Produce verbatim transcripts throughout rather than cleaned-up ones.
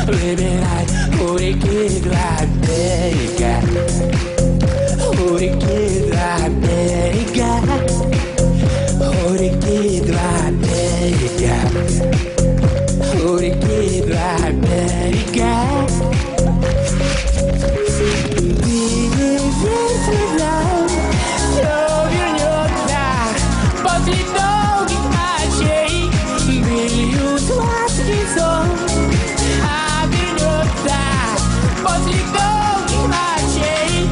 выбирай у реки два берега, у реки два берега, у реки два берега, у реки два берега. После долгих ночей бельют сладкий сон, а вернется после долгих ночей.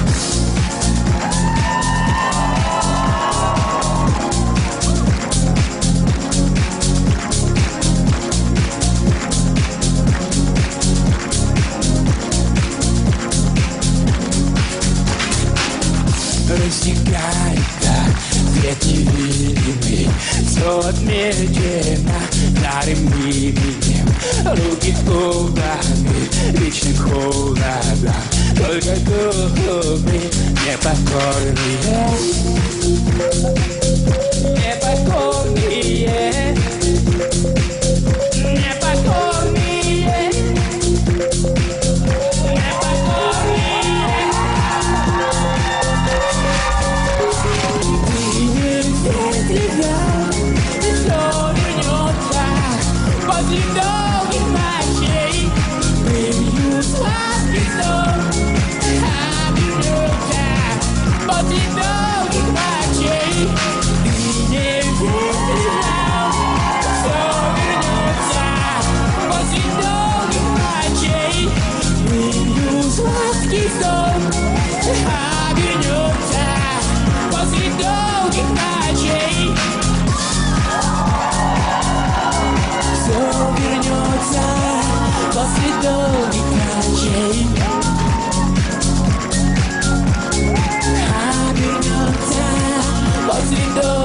Рассекается свет невидимый, все отмечено старым именем. Руки углами вечных холода, только губы непокорные, непокорные, непокорные, после долгих ночей бельют сладкий сон, а вернется после долгих ночей. Ты не веришь, все вернется после долгих ночей. Бельют сладкий сон, а вернется после долгих ночей. Все вернется после долгих ночей, а вернется после долгих